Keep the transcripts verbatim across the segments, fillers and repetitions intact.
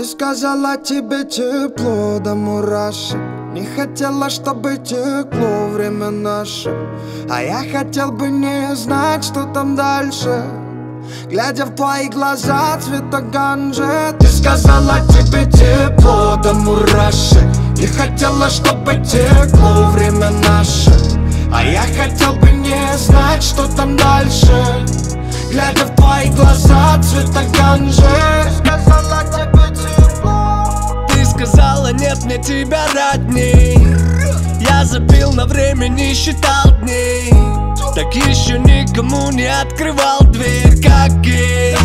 Ты сказала, тебе тепло до мурашек. Не хотела, чтобы текло время наше. А я хотел бы не знать, что там дальше, глядя в твои глаза цвета ганжи. Ты сказала, тебе тепло до мурашек. Не хотела, чтобы текло время наше. А я хотел бы не знать, что там дальше, глядя в твои глаза цвета ганжи. Ты сказала, тебе тепло. Ты сказала, нет мне тебя родней. Я забил на время, не считал дней. Так еще никому не открывал дверь, как гей.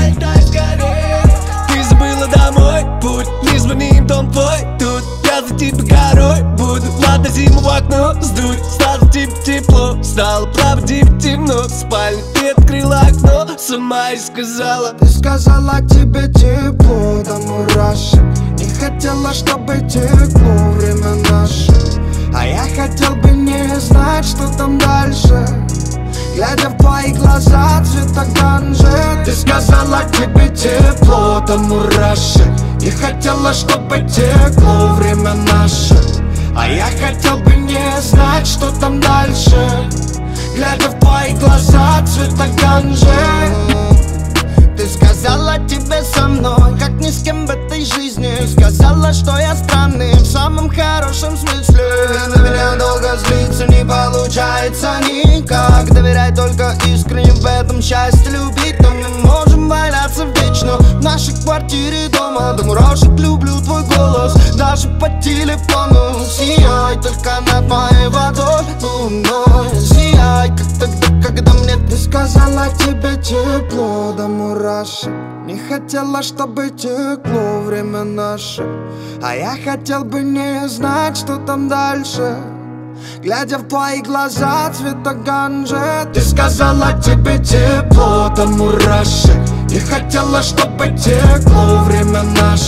Ты забыла домой путь, не звони им, дом твой тут. Я за тебя горой буду, ладно зиму в окно сдуть. Стало типа тепло, стало правда типа темно. В спальне ты открыла окно, сама и сказала. Ты сказала, тебе тепло до мурашек. Не хотела, чтобы текло время наше. А я хотел бы не знать, что там дальше, глядя в твои глаза цвета ганжи. Ты сказала, тебе тепло до мурашек. Не хотела, чтобы текло время наше. А я хотел бы не знать, что там дальше, глядя в твои глаза цвета ганжи. Ты сказала, тебе со мной как ни с кем в этой жизни. Сказала, что я странный в самом хорошем смысле. На меня долго злиться не получается никак. Доверяй только искренне, в этом счастье любить. То мы можем валяться вечно в нашей квартире дома. До мурашек люблю твой голос, даже по телефону. Сияй только над моей водой луной. Сияй, как тогда, когда мне ты сказала, тебе тепло до мурашек. Не хотела, чтобы текло время наше. А я хотел бы не знать, что там дальше, глядя в твои глаза цвета ганжи. Ты сказала, тебе тепло до мурашек. Не хотела, чтобы текло время наше.